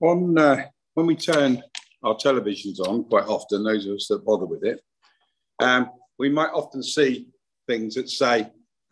When we turn our televisions on, quite often, those of us that bother with it, we might often see things that say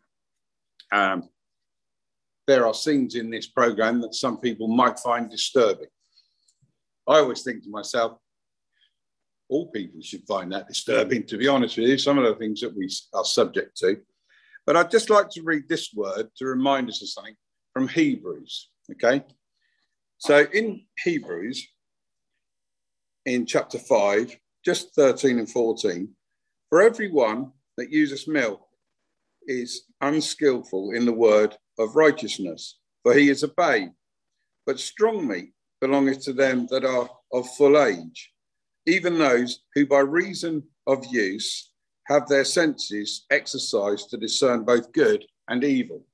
there are scenes in this program that some people might find disturbing. I always think to myself, all people should find that disturbing, to be honest with you, some of the things that we are subject to. But I'd just like to read this word to remind us of something from Hebrews, okay? So in Hebrews, in chapter 5, just 13 and 14, for everyone that uses milk is unskillful in the word of righteousness, for he is a babe, but strong meat belongeth to them that are of full age, even those who by reason of use have their senses exercised to discern both good and evil.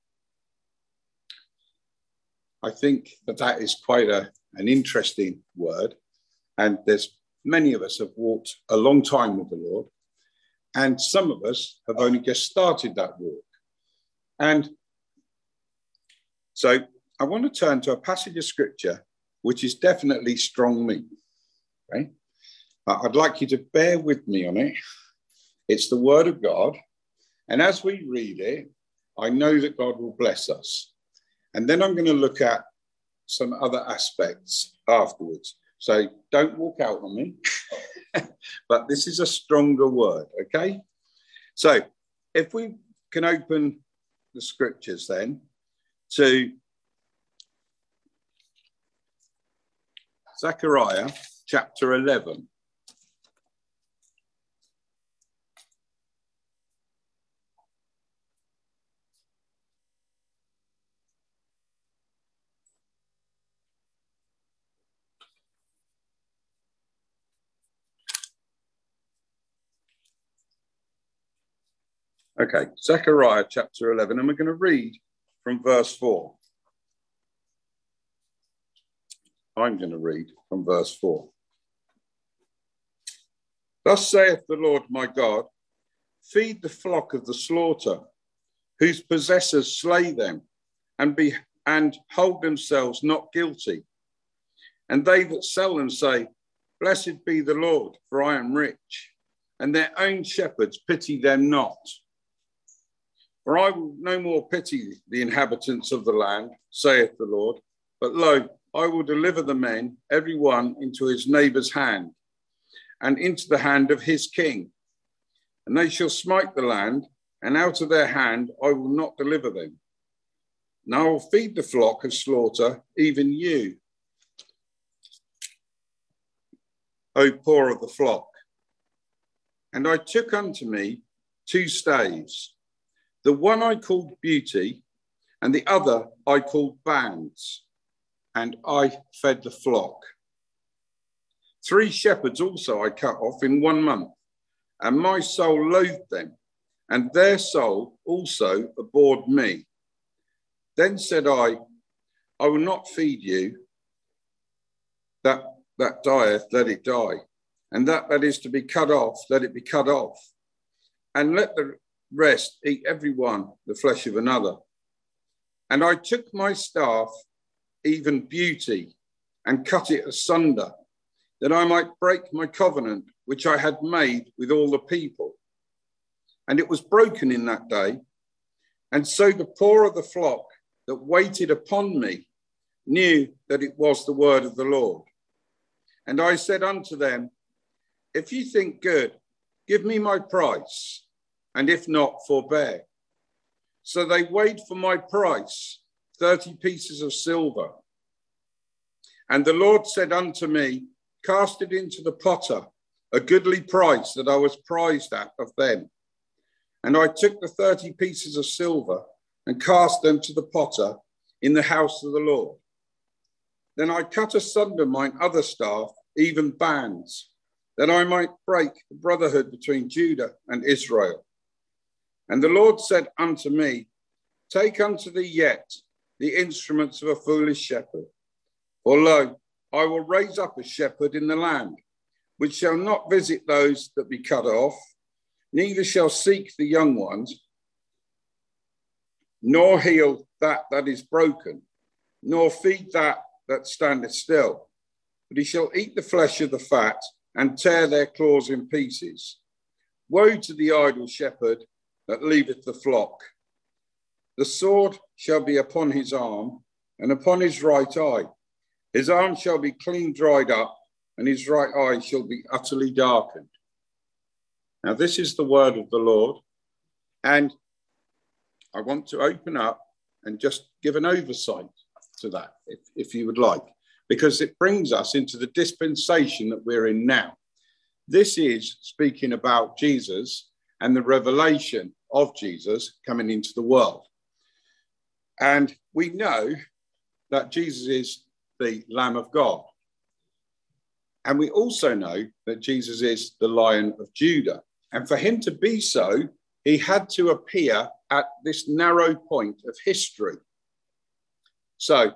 I think that is quite an interesting word, and there's many of us have walked a long time with the Lord, and some of us have only just started that walk. And so I want to turn to a passage of scripture which is definitely strong meat. Okay? I'd like you to bear with me on it. It's the word of God. And as we read it, I know that God will bless us. And then I'm going to look at some other aspects afterwards. So don't walk out on me. But this is a stronger word, okay? So if we can open the scriptures then to Zechariah chapter 11. Okay, Zechariah chapter 11, and we're going to read from verse 4. I'm going to read from verse 4. Thus saith the Lord my God, feed the flock of the slaughter, whose possessors slay them, and hold themselves not guilty. And they that sell them say, blessed be the Lord, for I am rich. And their own shepherds pity them not. For I will no more pity the inhabitants of the land, saith the Lord, but lo, I will deliver the men, every one into his neighbour's hand, and into the hand of his king. And they shall smite the land, and out of their hand I will not deliver them. And I will feed the flock of slaughter, even you, O poor of the flock. And I took unto me 2 staves. The one I called Beauty, and the other I called Bands, and I fed the flock. 3 shepherds also I cut off in 1 month, and my soul loathed them, and their soul also abhorred me. Then said I will not feed you. That dieth, let it die, and that is to be cut off, let it be cut off. And let the rest eat every one the flesh of another. And I took my staff, even Beauty, and cut it asunder, that I might break my covenant which I had made with all the people. And it was broken in that day. And so the poor of the flock that waited upon me knew that it was the word of the Lord. And I said unto them, if you think good, give me my price, and if not, forbear. So they weighed for my price 30 pieces of silver. And the Lord said unto me, cast it into the potter, a goodly price that I was prized at of them. And I took the 30 pieces of silver and cast them to the potter in the house of the Lord. Then I cut asunder mine other staff, even Bands, that I might break the brotherhood between Judah and Israel. And the Lord said unto me, take unto thee yet the instruments of a foolish shepherd. For lo, I will raise up a shepherd in the land, which shall not visit those that be cut off, neither shall seek the young ones, nor heal that is broken, nor feed that standeth still, but he shall eat the flesh of the fat and tear their claws in pieces. Woe to the idle shepherd that leadeth the flock. The sword shall be upon his arm and upon his right eye. His arm shall be clean dried up, and his right eye shall be utterly darkened. Now, this is the word of the Lord. And I want to open up and just give an oversight to that, if you would like, because it brings us into the dispensation that we're in now. This is speaking about Jesus and the revelation of Jesus coming into the world. And we know that Jesus is the Lamb of God. And we also know that Jesus is the Lion of Judah. And for him to be so, he had to appear at this narrow point of history. So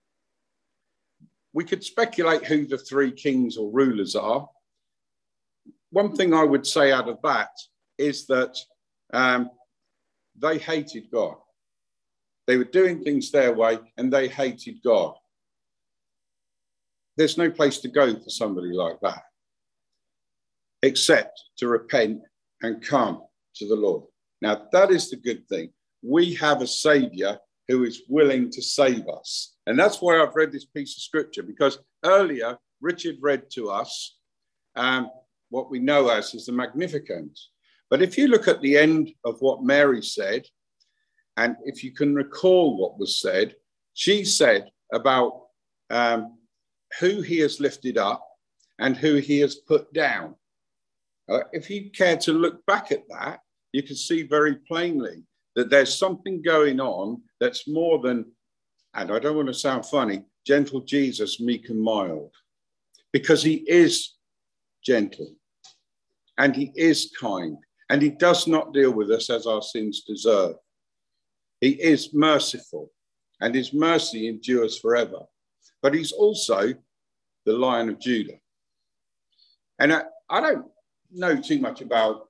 we could speculate who the three kings or rulers are. One thing I would say out of that is that they hated God. They were doing things their way and they hated God. There's no place to go for somebody like that, except to repent and come to the Lord. Now, that is the good thing. We have a Saviour who is willing to save us. And that's why I've read this piece of scripture, because earlier Richard read to us what we know as the Magnificat. But if you look at the end of what Mary said, and if you can recall what was said, she said about who he has lifted up and who he has put down. If you care to look back at that, you can see very plainly that there's something going on that's more than, and I don't want to sound funny, gentle Jesus, meek and mild, because he is gentle and he is kind and he does not deal with us as our sins deserve. He is merciful and his mercy endures forever, but he's also the Lion of Judah. And I don't know too much about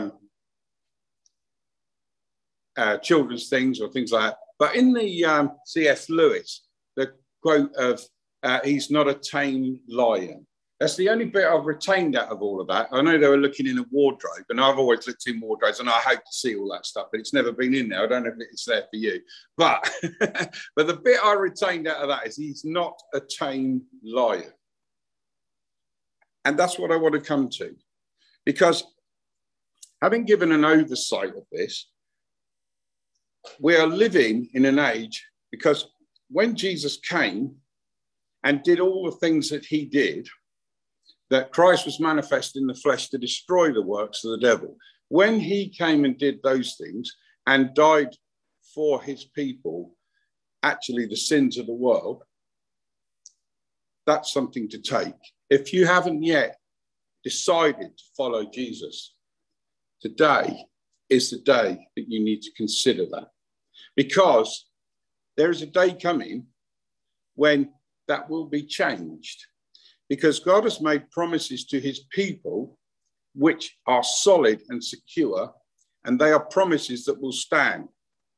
children's things or things like that, but in the C.S. Lewis, the quote of he's not a tame lion, that's the only bit I've retained out of all of that. I know they were looking in a wardrobe, and I've always looked in wardrobes, and I hope to see all that stuff, but it's never been in there. I don't know if it's there for you. But, but the bit I retained out of that is he's not a tame lion. And that's what I want to come to. Because having given an oversight of this, we are living in an age, because when Jesus came and did all the things that he did, that Christ was manifest in the flesh to destroy the works of the devil. When he came and did those things and died for his people, actually the sins of the world, that's something to take. If you haven't yet decided to follow Jesus, today is the day that you need to consider that. Because there is a day coming when that will be changed. Because God has made promises to his people which are solid and secure, and they are promises that will stand.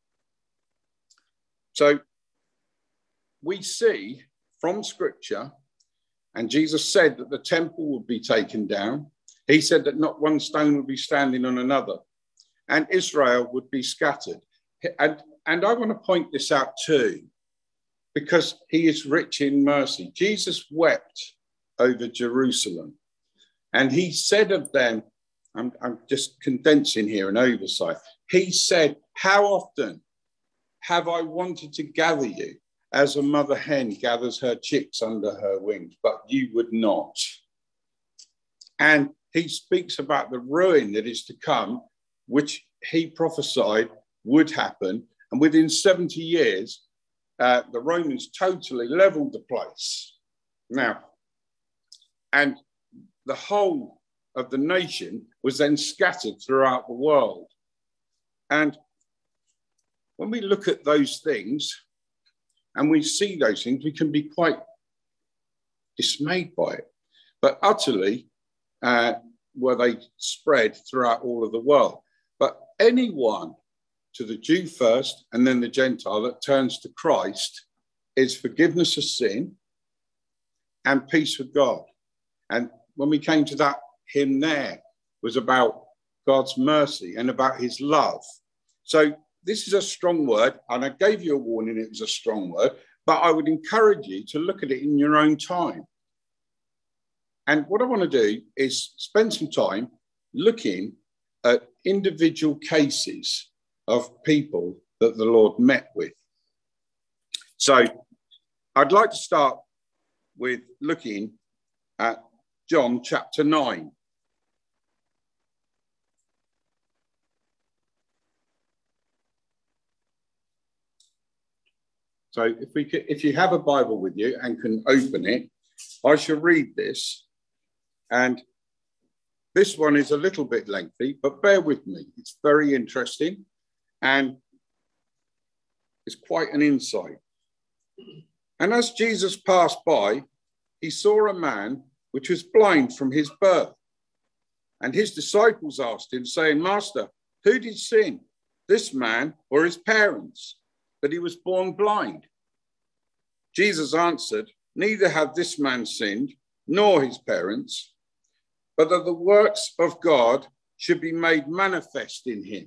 So we see from Scripture, and Jesus said that the temple would be taken down. He said that not one stone would be standing on another, and Israel would be scattered. And I want to point this out too, because he is rich in mercy. Jesus wept over Jerusalem, and he said of them, I'm just condensing here an oversight. He said, how often have I wanted to gather you as a mother hen gathers her chicks under her wings, but you would not. And he speaks about the ruin that is to come, which he prophesied would happen. And within 70 years, the Romans totally leveled the place. Now, and the whole of the nation was then scattered throughout the world. And when we look at those things and we see those things, we can be quite dismayed by it. But utterly were they spread throughout all of the world. But anyone, to the Jew first and then the Gentile, that turns to Christ is forgiveness of sin, and peace with God. And when we came to that hymn there, was about God's mercy and about his love. So this is a strong word, and I gave you a warning it was a strong word, but I would encourage you to look at it in your own time. And what I want to do is spend some time looking at individual cases of people that the Lord met with. So I'd like to start with looking at John chapter 9. So if you have a Bible with you and can open it, I shall read this. And this one is a little bit lengthy, but bear with me. It's very interesting and it's quite an insight. And as Jesus passed by, he saw a man which was blind from his birth. And his disciples asked him, saying, Master, who did sin, this man or his parents, that he was born blind? Jesus answered, neither have this man sinned, nor his parents, but that the works of God should be made manifest in him.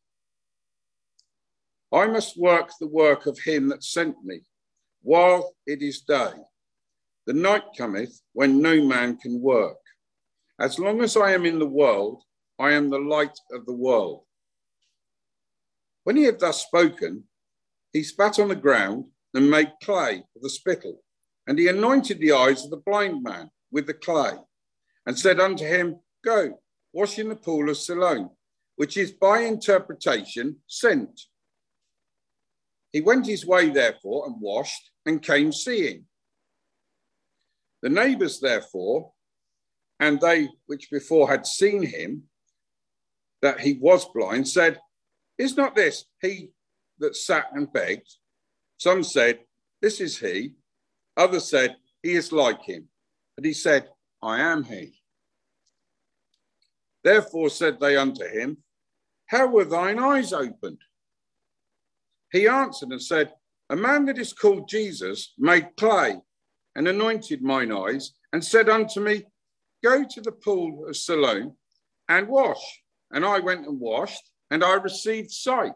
I must work the work of him that sent me, while it is day. The night cometh when no man can work. As long as I am in the world, I am the light of the world. When he had thus spoken, he spat on the ground and made clay of the spittle, and he anointed the eyes of the blind man with the clay, and said unto him, Go, wash in the pool of Siloam, which is by interpretation sent. He went his way, therefore, and washed, and came seeing. The neighbours, therefore, and they which before had seen him, that he was blind, said, Is not this he that sat and begged? Some said, This is he. Others said, He is like him. But he said, I am he. Therefore said they unto him, How were thine eyes opened? He answered and said, A man that is called Jesus made clay and anointed mine eyes, and said unto me, Go to the pool of Siloam and wash. And I went and washed, and I received sight.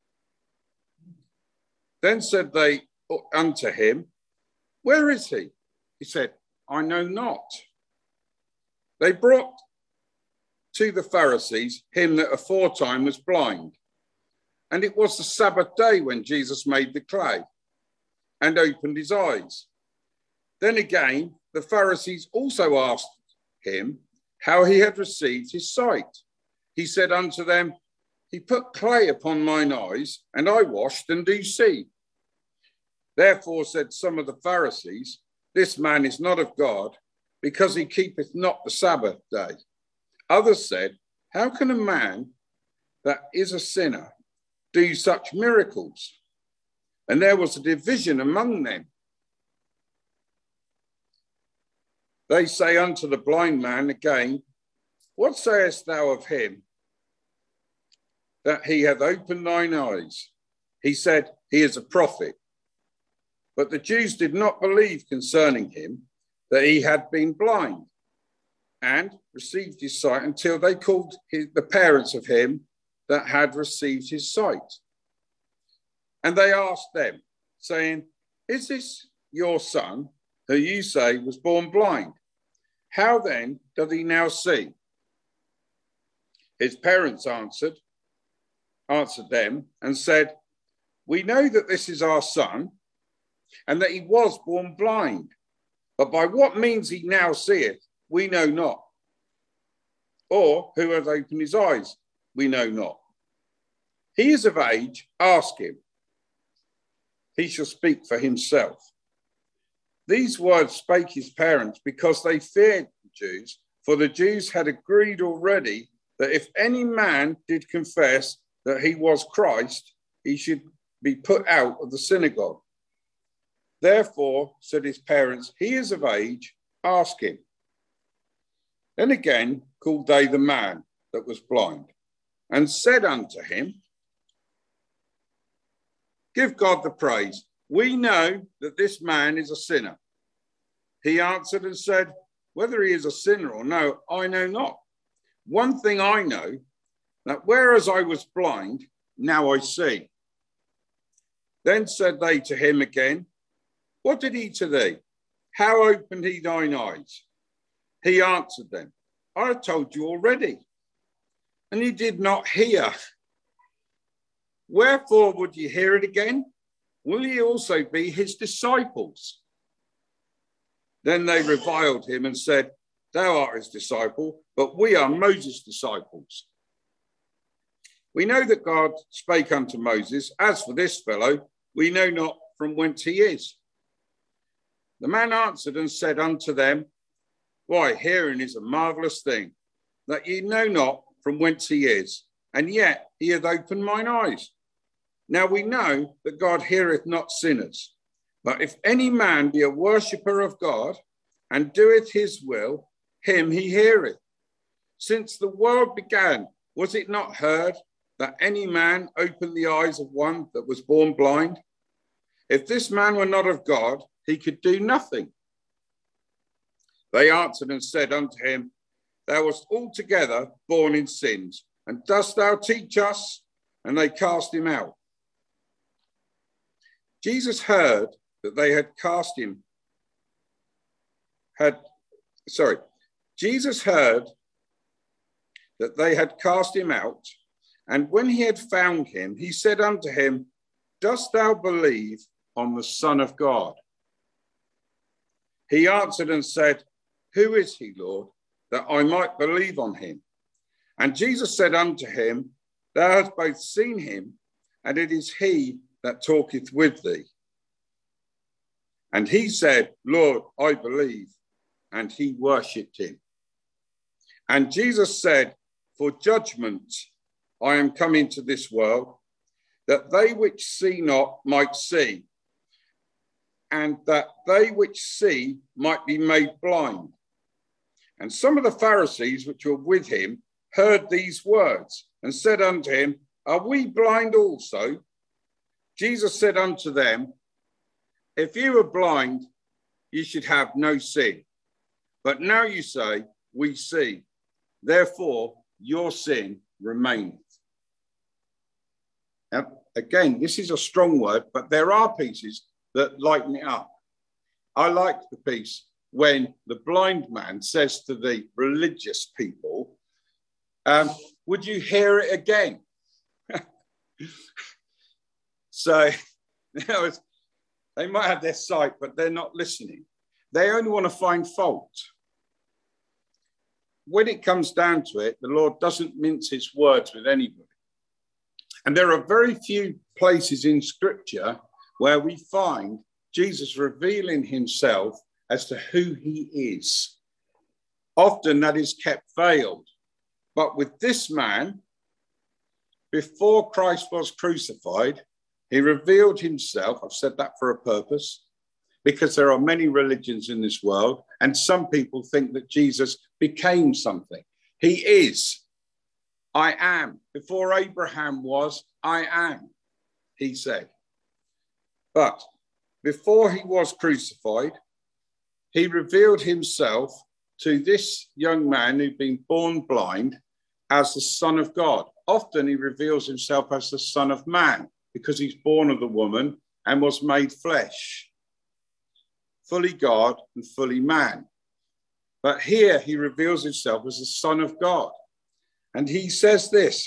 Then said they unto him, Where is he? He said, I know not. They brought to the Pharisees him that aforetime was blind. And it was the Sabbath day when Jesus made the clay and opened his eyes. Then again, the Pharisees also asked him how he had received his sight. He said unto them, He put clay upon mine eyes, and I washed and do see. Therefore said some of the Pharisees, This man is not of God, because he keepeth not the Sabbath day. Others said, How can a man that is a sinner do such miracles? And there was a division among them. They say unto the blind man again, What sayest thou of him that he hath opened thine eyes? He said, He is a prophet. But the Jews did not believe concerning him that he had been blind, and received his sight until they called the parents of him that had received his sight. And they asked them, saying, Is this your son, who you say was born blind? How then doth he now see? His parents answered them and said, We know that this is our son, and that he was born blind. But by what means he now seeth, we know not. Or who hath opened his eyes, we know not. He is of age, ask him. He shall speak for himself. These words spake his parents because they feared the Jews, for the Jews had agreed already that if any man did confess that he was Christ, he should be put out of the synagogue. Therefore, said his parents, He is of age, ask him. Then again called they the man that was blind, and said unto him, Give God the praise. We know that this man is a sinner. He answered and said, whether he is a sinner or no, I know not. One thing I know, that whereas I was blind, now I see. Then said they to him again, what did he to thee? How opened he thine eyes? He answered them, I have told you already, and ye did not hear. Wherefore would ye hear it again? Will ye also be his disciples? Then they reviled him and said, thou art his disciple, but we are Moses' disciples. We know that God spake unto Moses, as for this fellow, we know not from whence he is. The man answered and said unto them, why, hearing is a marvellous thing, that ye know not from whence he is, and yet he hath opened mine eyes. Now we know that God heareth not sinners, but if any man be a worshipper of God, and doeth his will, him he heareth. Since the world began, was it not heard that any man opened the eyes of one that was born blind? If this man were not of God, he could do nothing. They answered and said unto him, thou wast altogether born in sins, and dost thou teach us? And they cast him out. Jesus heard that they had cast him. Jesus heard that they had cast him out, and when he had found him, he said unto him, dost thou believe on the Son of God? He answered and said, who is he, Lord, that I might believe on him? And Jesus said unto him, thou hast both seen him, and it is he that talketh with thee. And he said, Lord, I believe. And he worshipped him. And Jesus said, for judgment I am come into this world, that they which see not might see, and that they which see might be made blind. And some of the Pharisees which were with him heard these words, and said unto him, are we blind also? Jesus said unto them, if you were blind, you should have no sin. But now you say, we see. Therefore, your sin remaineth. Now, again, this is a strong word, but there are pieces that lighten it up. I like the piece when the blind man says to the religious people, would you hear it again? So, you know, they might have their sight, but they're not listening. They only want to find fault. When it comes down to it, the Lord doesn't mince his words with anybody. And there are very few places in Scripture where we find Jesus revealing himself as to who he is. Often that is kept veiled. But with this man, before Christ was crucified, he revealed himself. I've said that for a purpose, because there are many religions in this world, and some people think that Jesus became something. He is. I am. Before Abraham was, I am, he said. But before he was crucified, he revealed himself to this young man who'd been born blind as the Son of God. Often he reveals himself as the Son of Man because he's born of the woman and was made flesh, fully God and fully man. But here he reveals himself as the Son of God. And he says this,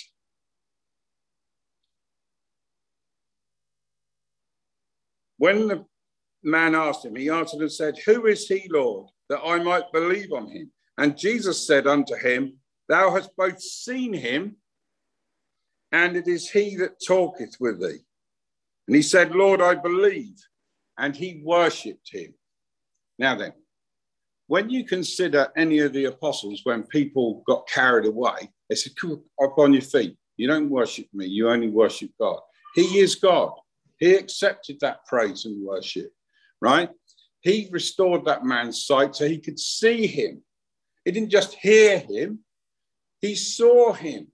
when the man asked him, he answered and said, who is he, Lord, that I might believe on him? And Jesus said unto him, thou hast both seen him, and it is he that talketh with thee. And he said, Lord, I believe. And he worshipped him. Now then, when you consider any of the apostles, when people got carried away, they said, come up on your feet. You don't worship me, you only worship God. He is God. He accepted that praise and worship, right? He restored that man's sight so he could see him. He didn't just hear him, he saw him.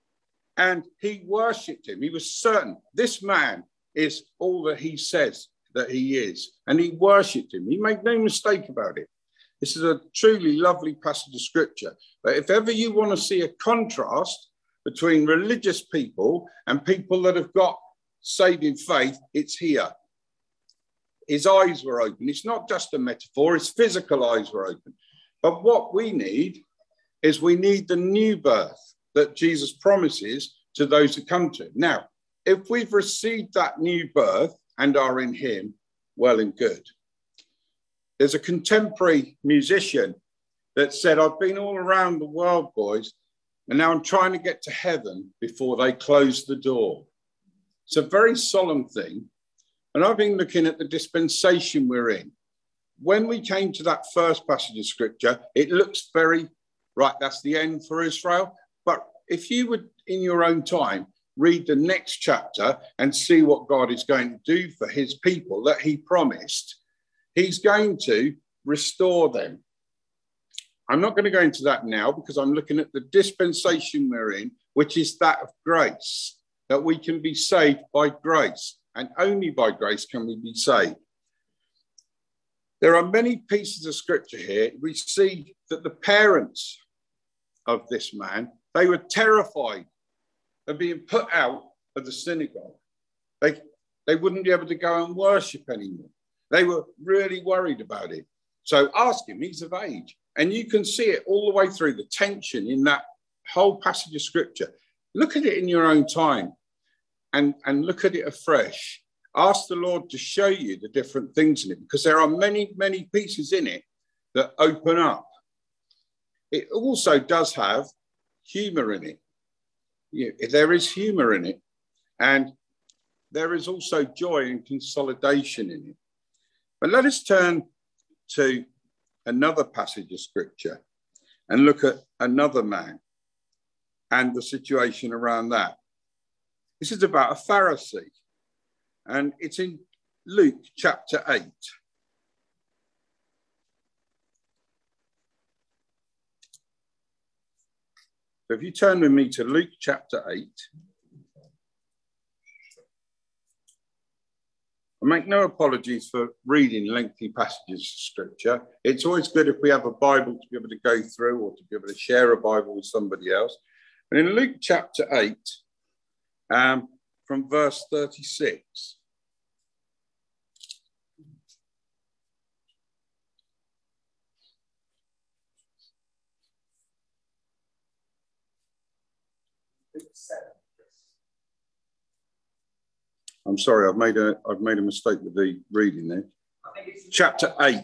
And he worshipped him. He was certain this man is all that he says that he is. And he worshipped him. He made no mistake about it. This is a truly lovely passage of scripture. But if ever you want to see a contrast between religious people and people that have got saving faith, it's here. His eyes were open. It's not just a metaphor, his physical eyes were open. But what we need is we need the new birth that Jesus promises to those who come to him. Now, if we've received that new birth and are in him, well and good. There's a contemporary musician that said, I've been all around the world, boys, and now I'm trying to get to heaven before they close the door. It's a very solemn thing. And I've been looking at the dispensation we're in. When we came to that first passage of scripture, it looks very, right, that's the end for Israel. But if you would, in your own time, read the next chapter and see what God is going to do for his people that he promised, he's going to restore them. I'm not going to go into that now because I'm looking at the dispensation we're in, which is that of grace, that we can be saved by grace, and only by grace can we be saved. There are many pieces of scripture here. We see that the parents of this man, they were terrified of being put out of the synagogue. They wouldn't be able to go and worship anymore. They were really worried about it. So ask him, he's of age. And you can see it all the way through, the tension in that whole passage of scripture. Look at it in your own time and look at it afresh. Ask the Lord to show you the different things in it, because there are many, many pieces in it that open up. It also does have humor in it. There is humor in it. And there is also joy and consolidation in it. But let us turn to another passage of scripture and look at another man and the situation around that. This is about a Pharisee, and it's in Luke chapter 8. So if you turn with me to Luke chapter 8, I make no apologies for reading lengthy passages of scripture. It's always good if we have a Bible to be able to go through or to be able to share a Bible with somebody else. And in Luke chapter 8, from verse 36. I'm sorry, I've made a mistake with the reading there. Chapter 8.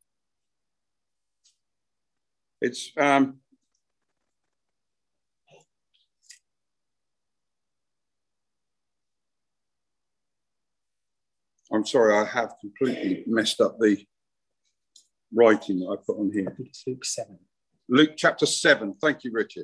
It's I'm sorry, I have completely messed up the writing that I put on here. It's Luke 7. Luke chapter 7. Thank you, Richard.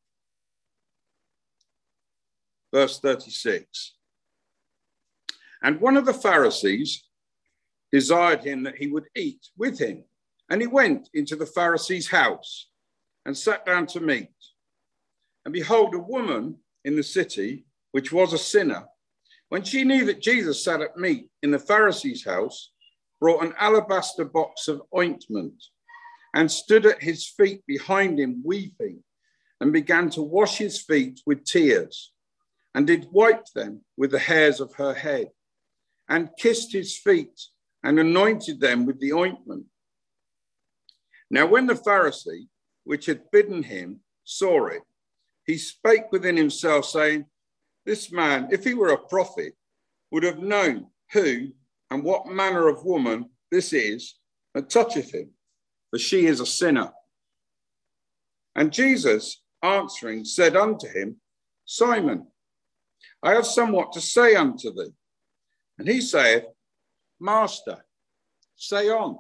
Verse 36. And one of the Pharisees desired him that he would eat with him. And he went into the Pharisee's house and sat down to meat. And behold, a woman in the city, which was a sinner, when she knew that Jesus sat at meat in the Pharisee's house, brought an alabaster box of ointment and stood at his feet behind him, weeping, and began to wash his feet with tears, and did wipe them with the hairs of her head, and kissed his feet and anointed them with the ointment. Now, when the Pharisee, which had bidden him, saw it, he spake within himself, saying, this man, if he were a prophet, would have known who and what manner of woman this is that toucheth him, for she is a sinner. And Jesus, answering, said unto him, Simon, I have somewhat to say unto thee. And he saith, Master, say on.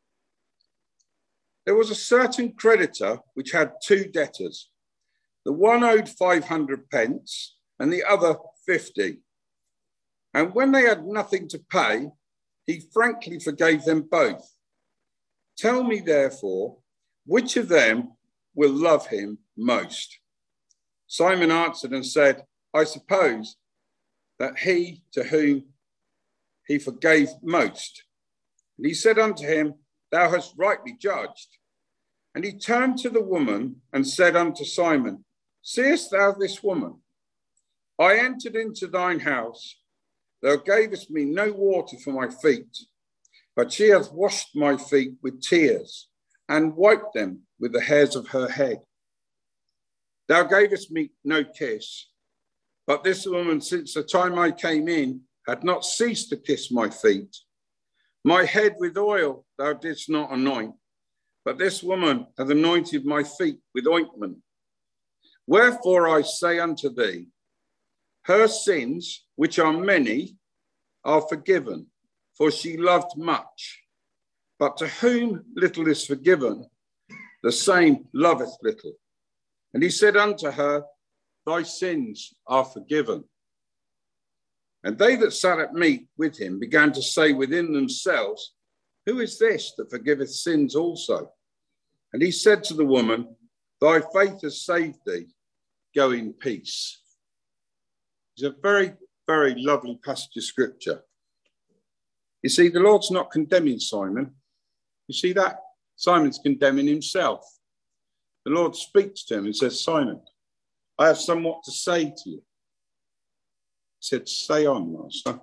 There was a certain creditor which had two debtors. The one owed 500 pence, and the other 50. And when they had nothing to pay, he frankly forgave them both. Tell me, therefore, which of them will love him most? Simon answered and said, I suppose that he to whom he forgave most. And he said unto him, Thou hast rightly judged. And he turned to the woman and said unto Simon, Seest thou this woman? I entered into thine house. Thou gavest me no water for my feet, but she hath washed my feet with tears and wiped them with the hairs of her head. Thou gavest me no kiss, but this woman, since the time I came in, had not ceased to kiss my feet. My head with oil thou didst not anoint, but this woman hath anointed my feet with ointment. Wherefore I say unto thee, her sins, which are many, are forgiven, for she loved much. But to whom little is forgiven, the same loveth little. And he said unto her, Thy sins are forgiven. And they that sat at meat with him began to say within themselves, Who is this that forgiveth sins also? And he said to the woman, Thy faith has saved thee. Go in peace. It's a very, very lovely passage of scripture. You see, the Lord's not condemning Simon. You see that? Simon's condemning himself. The Lord speaks to him and says, Simon, I have somewhat to say to you. He said, Say on, Master.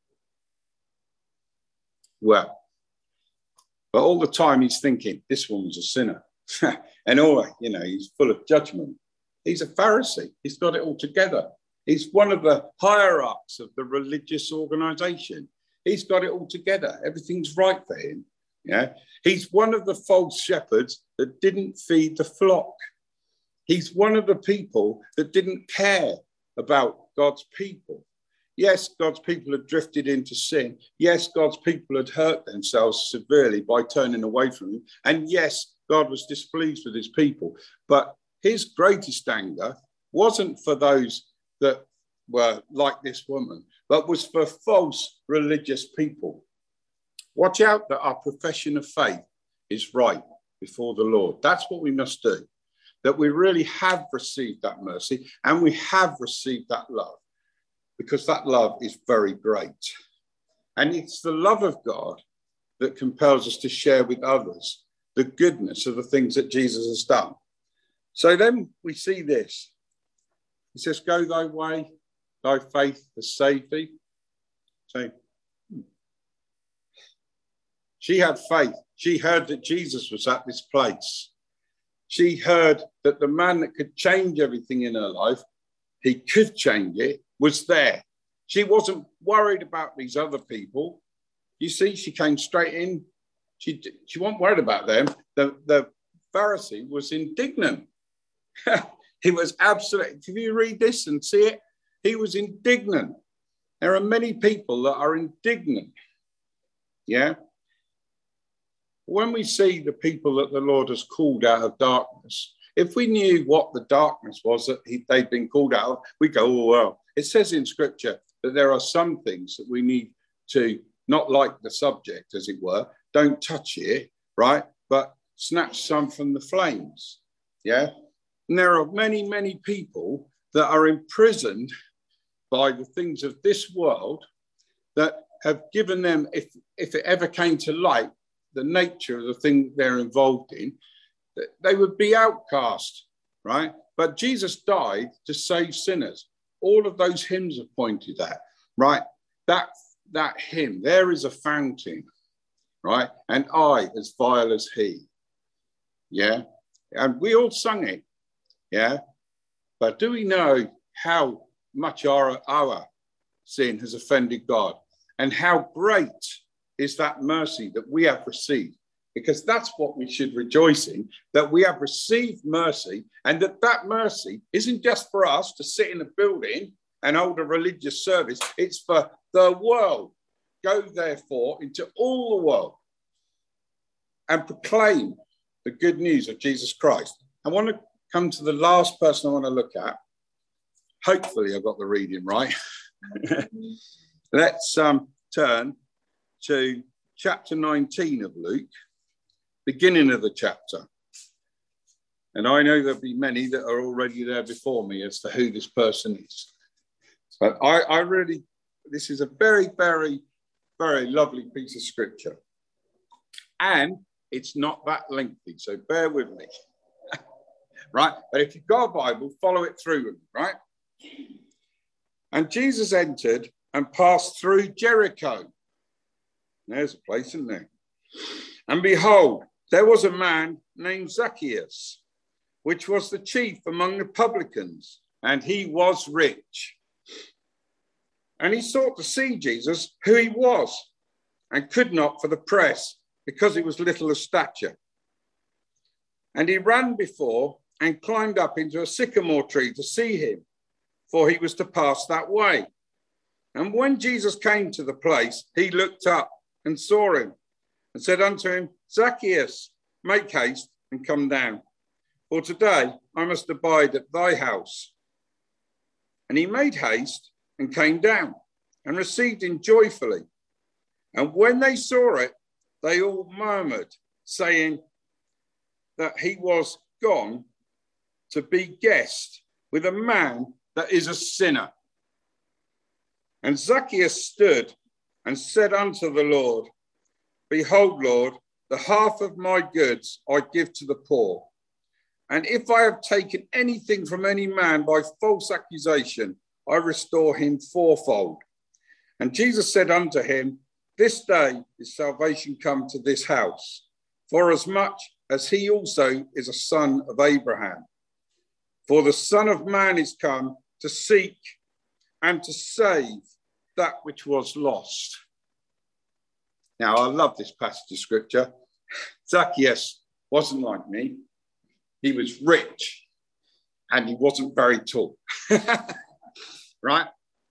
Well, but all the time he's thinking, this woman's a sinner. And he's full of judgment. He's a Pharisee. He's got it all together. He's one of the hierarchs of the religious organization. He's got it all together. Everything's right for him. Yeah. He's one of the false shepherds that didn't feed the flock. He's one of the people that didn't care about God's people. Yes, God's people had drifted into sin. Yes, God's people had hurt themselves severely by turning away from him. And yes, God was displeased with his people. But his greatest anger wasn't for those that were like this woman, but was for false religious people. Watch out that our profession of faith is right before the Lord. That's what we must do, that we really have received that mercy and we have received that love, because that love is very great. And it's the love of God that compels us to share with others the goodness of the things that Jesus has done. So then we see this. He says, Go thy way, thy faith has saved thee. So she had faith. She heard that Jesus was at this place. She heard that the man that could change everything in her life, he could change it, was there. She wasn't worried about these other people. You see, she came straight in. She wasn't worried about them. The Pharisee was indignant. He was absolutely, if you read this and see it, he was indignant. There are many people that are indignant. Yeah. When we see the people that the Lord has called out of darkness, if we knew what the darkness was that they'd been called out of, we go, oh, well. It says in scripture that there are some things that we need to, not like the subject, as it were, don't touch it, right? But snatch some from the flames. Yeah. And there are many, many people that are imprisoned by the things of this world that have given them, if it ever came to light, the nature of the thing they're involved in, they would be outcast, right? But Jesus died to save sinners. All of those hymns have pointed at, right? That hymn, there is a fountain, right? And I as vile as he. Yeah. And we all sung it. Yeah. But do we know how much our sin has offended God, and how great is that mercy that we have received? Because that's what we should rejoice in, that we have received mercy, and that mercy isn't just for us to sit in a building and hold a religious service. It's for the world. Go therefore into all the world and proclaim the good news of Jesus Christ. I want to come to the last person I want to look at. Hopefully I've got the reading right. Let's turn to chapter 19 of Luke, beginning of the chapter. And I know there'll be many that are already there before me as to who this person is. But I really, this is a very, very very lovely piece of scripture. And it's not that lengthy, so bear with me. Right? But if you've got a Bible, follow it through with me, right? And Jesus entered and passed through Jericho. There's a place, isn't there? And behold, there was a man named Zacchaeus, which was the chief among the publicans, and he was rich. And he sought to see Jesus, who he was, and could not for the press, because he was little of stature. And he ran before and climbed up into a sycamore tree to see him, for he was to pass that way. And when Jesus came to the place, he looked up and saw him and said unto him, Zacchaeus, make haste and come down, for today I must abide at thy house. And he made haste and came down and received him joyfully. And when they saw it, they all murmured, saying that he was gone to be guest with a man that is a sinner. And Zacchaeus stood and said unto the Lord, Behold, Lord, the half of my goods I give to the poor. And if I have taken anything from any man by false accusation, I restore him fourfold. And Jesus said unto him, This day is salvation come to this house, forasmuch as he also is a son of Abraham. For the Son of Man is come to seek and to save that which was lost. Now, I love this passage of scripture. Zacchaeus wasn't like me. He was rich and he wasn't very tall. Right?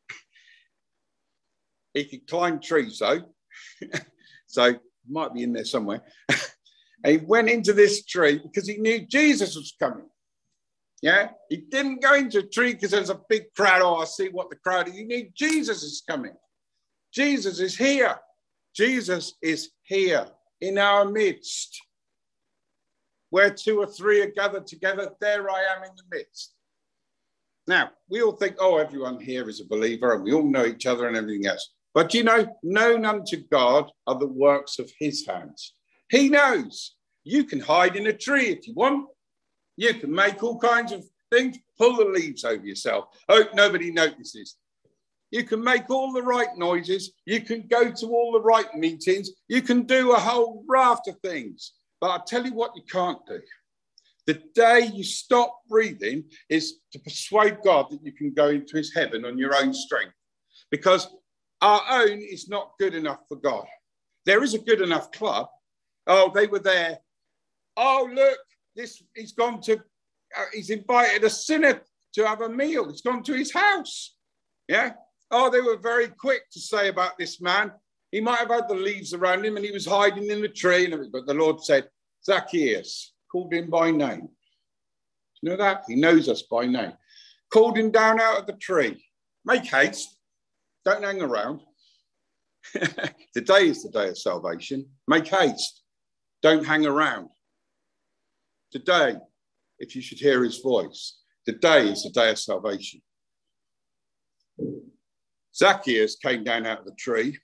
He could climb trees, though. So he might be in there somewhere. And he went into this tree because he knew Jesus was coming. Yeah, he didn't go into a tree because there's a big crowd. Oh, I see what the crowd is. He knew Jesus is coming. Jesus is here. Jesus is here in our midst. Where two or three are gathered together, there I am in the midst. Now, we all think, oh, everyone here is a believer and we all know each other and everything else. But you know, known unto God are the works of his hands. He knows. You can hide in a tree if you want. You can make all kinds of things, pull the leaves over yourself. Hope nobody notices. You can make all the right noises. You can go to all the right meetings. You can do a whole raft of things. But I'll tell you what you can't do. The day you stop breathing is to persuade God that you can go into his heaven on your own strength. Because our own is not good enough for God. There is a good enough club. Oh, they were there. Oh, look. He's invited a sinner to have a meal. He's gone to his house. Yeah. Oh, they were very quick to say about this man. He might have had the leaves around him and he was hiding in the tree. And everything. But the Lord said, Zacchaeus, called him by name. Do you know that? He knows us by name. Called him down out of the tree. Make haste. Don't hang around. Today is the day of salvation. Make haste. Don't hang around. Today, if you should hear his voice, today is the day of salvation. Zacchaeus came down out of the tree.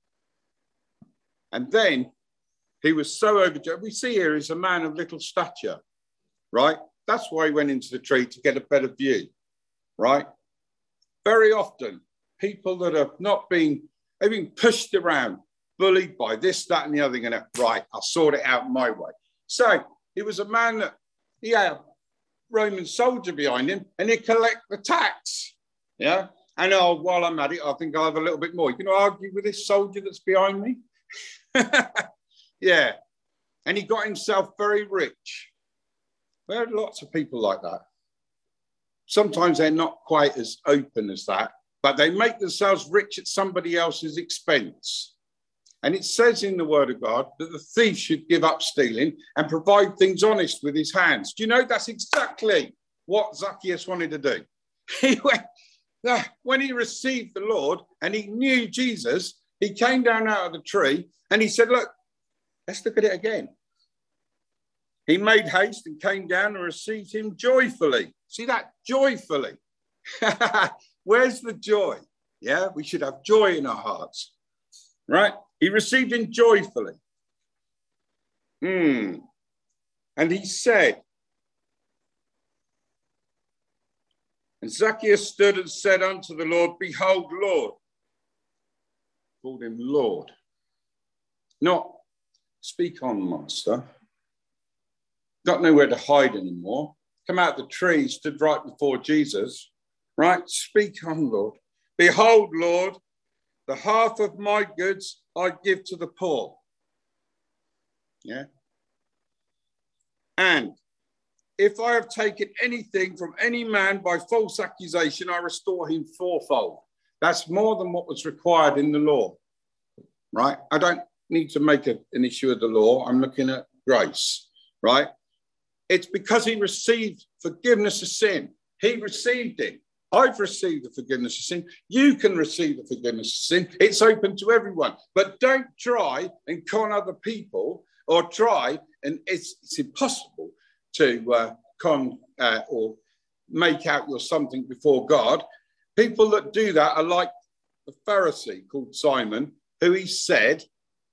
And then he was so overjoyed. We see here he's a man of little stature, right? That's why he went into the tree, to get a better view, right? Very often, people that have not been, they've been pushed around, bullied by this, that, and the other thing, and right, I'll sort it out my way. So he was a man that he had a Roman soldier behind him, and he'd collect the tax. Yeah. And while I'm at it, I think I'll have a little bit more. You can argue with this soldier that's behind me. Yeah. And he got himself very rich. There are lots of people like that. Sometimes they're not quite as open as that, but they make themselves rich at somebody else's expense. And it says in the word of God that the thief should give up stealing and provide things honest with his hands. Do you know that's exactly what Zacchaeus wanted to do? He went, when he received the Lord and he knew Jesus, he came down out of the tree and he said, look, let's look at it again. He made haste and came down and received him joyfully. See that? Joyfully. Where's the joy? Yeah, we should have joy in our hearts. right? He received him joyfully. And he said, and Zacchaeus stood and said unto the Lord, behold, Lord. Called him Lord. Not speak on, Master. Got nowhere to hide anymore. Come out the tree, stood right before Jesus. Right? Speak on, Lord. Behold, Lord, the half of my goods I give to the poor. Yeah. And if I have taken anything from any man by false accusation, I restore him fourfold. That's more than what was required in the law, right? I don't need to make an issue of the law. I'm looking at grace, right? It's because he received forgiveness of sin. He received it. I've received the forgiveness of sin. You can receive the forgiveness of sin. It's open to everyone. But don't try and con other people, or try, and it's impossible to con or make out you're something before God. People that do that are like the Pharisee called Simon, who he said,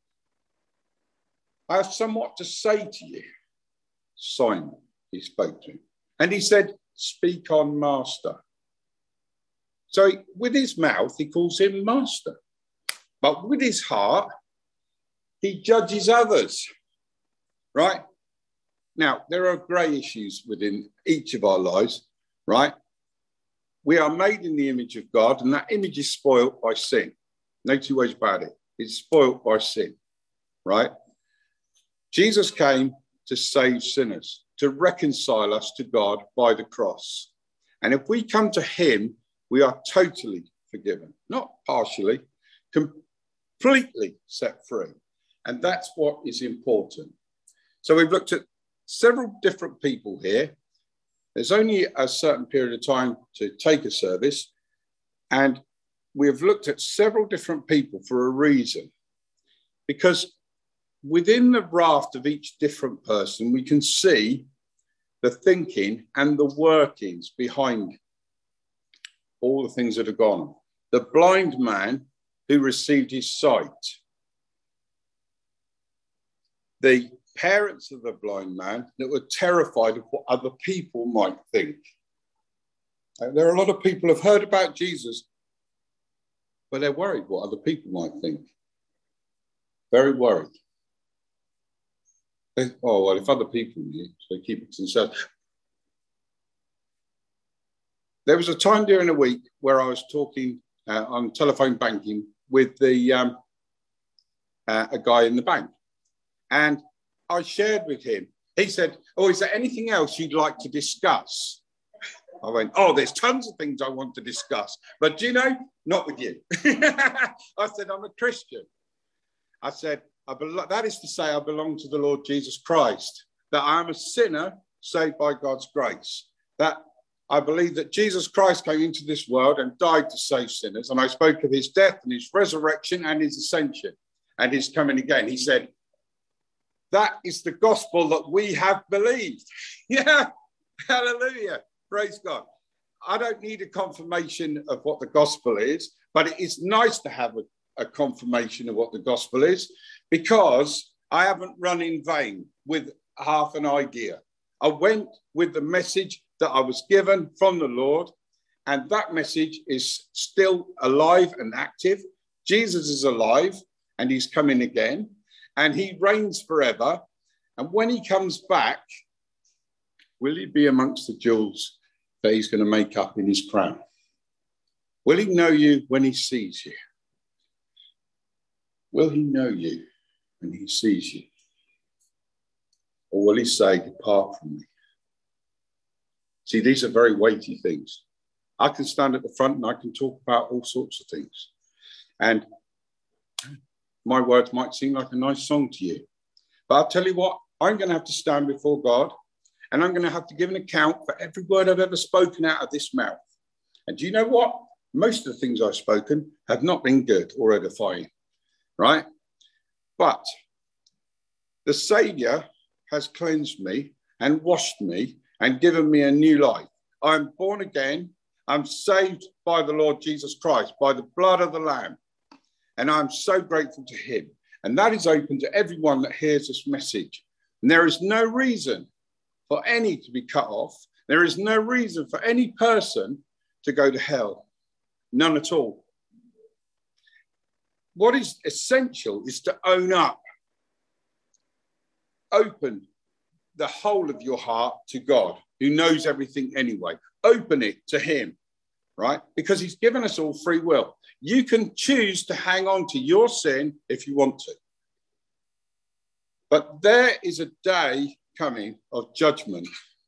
I have somewhat to say to you. Simon, he spoke to him. And he said, speak on, Master. So with his mouth, he calls him Master. But with his heart, he judges others. Right? Now, there are grey issues within each of our lives, right? We are made in the image of God, and that image is spoilt by sin. No two ways about it. It's spoilt by sin, right? Jesus came to save sinners, to reconcile us to God by the cross. And if we come to him, we are totally forgiven, not partially, completely set free. And that's what is important. So we've looked at several different people here. There's only a certain period of time to take a service. And we have looked at several different people for a reason. Because within the raft of each different person, we can see the thinking and the workings behind all the things that have gone on. The blind man who received his sight. The parents of the blind man that were terrified of what other people might think. And there are a lot of people who have heard about Jesus, but they're worried what other people might think. Very worried. Oh, well, if other people knew, so they keep it to themselves. There was a time during the week where I was talking on telephone banking with a guy in the bank. And I shared with him. He said, oh, is there anything else you'd like to discuss? I went, oh, there's tons of things I want to discuss. But do you know, not with you. I said, I'm a Christian. I said, that is to say, I belong to the Lord Jesus Christ, that I am a sinner saved by God's grace, that I believe that Jesus Christ came into this world and died to save sinners. And I spoke of his death and his resurrection and his ascension and his coming again. He said, that is the gospel that we have believed. Yeah, hallelujah. Praise God. I don't need a confirmation of what the gospel is, but it is nice to have a confirmation of what the gospel is, because I haven't run in vain with half an idea. I went with the message that I was given from the Lord, and that message is still alive and active. Jesus is alive, and he's coming again. And he reigns forever. And when he comes back, will he be amongst the jewels that he's going to make up in his crown? Will he know you when he sees you? Will he know you when he sees you? Or will he say, depart from me? See, these are very weighty things. I can stand at the front and I can talk about all sorts of things. And my words might seem like a nice song to you. But I'll tell you what, I'm going to have to stand before God, and I'm going to have to give an account for every word I've ever spoken out of this mouth. And do you know what? Most of the things I've spoken have not been good or edifying, right? But the Saviour has cleansed me and washed me and given me a new life. I'm born again. I'm saved by the Lord Jesus Christ, by the blood of the Lamb. And I'm so grateful to him. And that is open to everyone that hears this message. And there is no reason for any to be cut off. There is no reason for any person to go to hell. None at all. What is essential is to own up. Open the whole of your heart to God, who knows everything anyway. Open it to him, right? Because he's given us all free will. You can choose to hang on to your sin if you want to. But there is a day coming of judgment.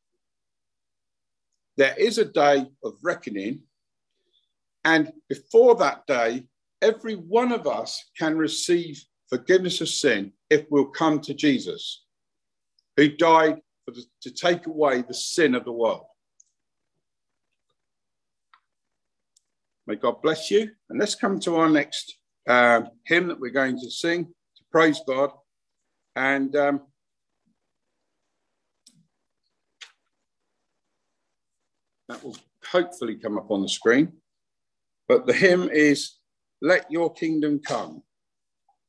There is a day of reckoning. And before that day, every one of us can receive forgiveness of sin if we'll come to Jesus, who died to take away the sin of the world. May God bless you. And let's come to our next hymn that we're going to sing to praise God. And that will hopefully come up on the screen. But the hymn is Let Your Kingdom Come.